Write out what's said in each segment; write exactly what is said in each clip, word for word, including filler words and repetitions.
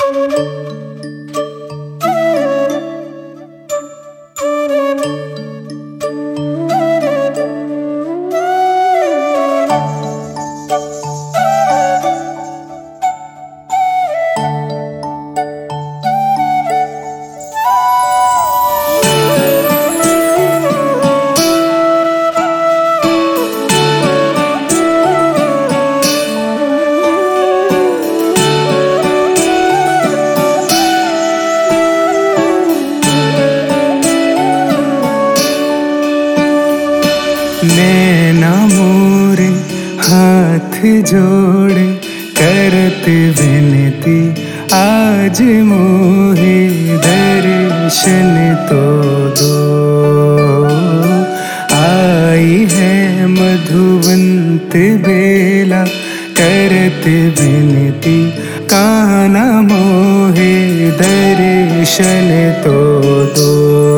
नैना मोरे हाथ जोड़े करत विनती, आज मोहे दर्शन तो दो। आई है मधुवंत बेला करत विनती, कान्हा मोहे दर्शन तो दो।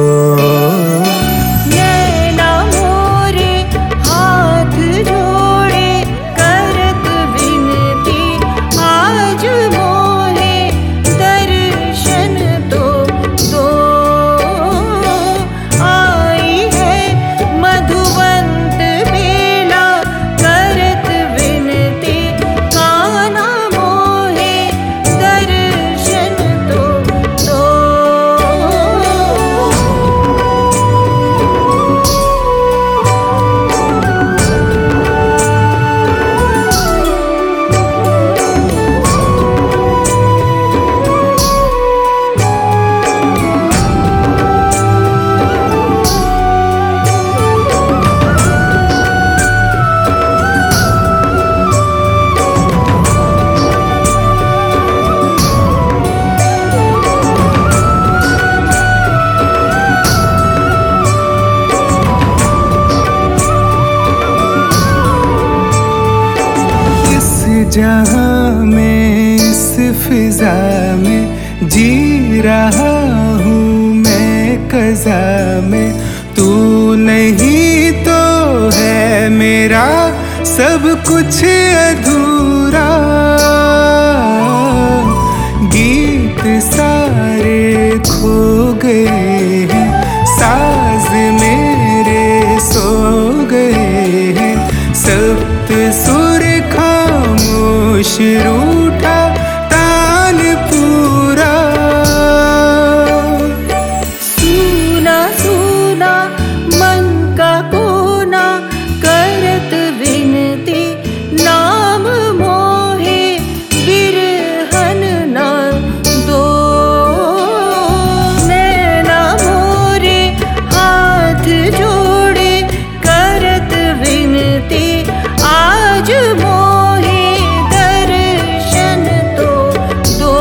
जहाँ मैं इस फिजा में जी रहा हूँ, मैं कज़ा में तू नहीं तो है मेरा सब कुछ अधूरा। गीत सारे खो गए हैं, साज मेरे सो गए हैं, सप्त सुर खामोश रूठा तान पूरा। सूना सूना मन का कोना करत विनती, नाम मोहे बिरहन ना दो। नैना मोरे हाथ जोड़े करत विनती, आज मोहे दर्शन तो दो।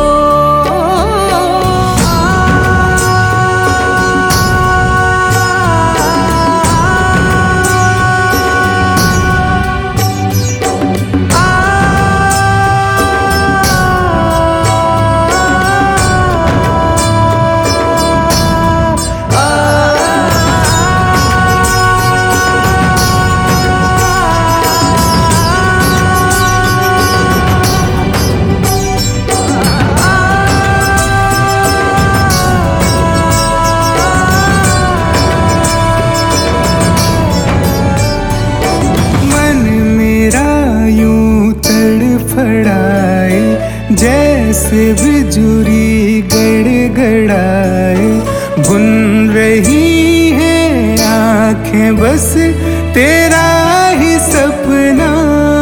फड़ाए जैसे बिजुरी गड़गड़ाए, बुन रही है आँखें बस तेरा ही सपना।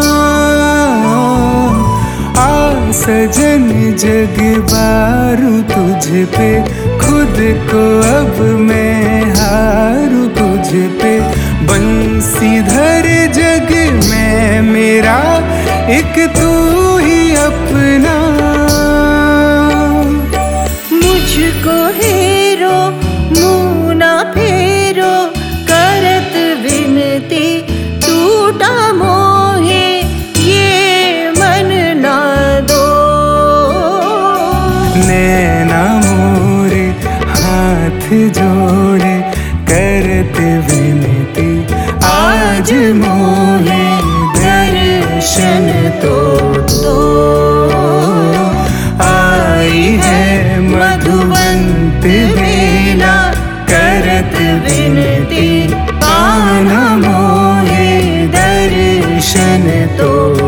आ सजन जग बारू तुझ पे, खुद को अब मैं हारू तुझ पे। बंसीधर जग में मेरा एक तू ही अपना। मुझको हेरो मुँह ना फेरो करत विनती, टूटा मोहे ये मन ना दो। नैना मोरे हाथ जोड़े करत विनती, आज मोहे दर्शन तो दो। तो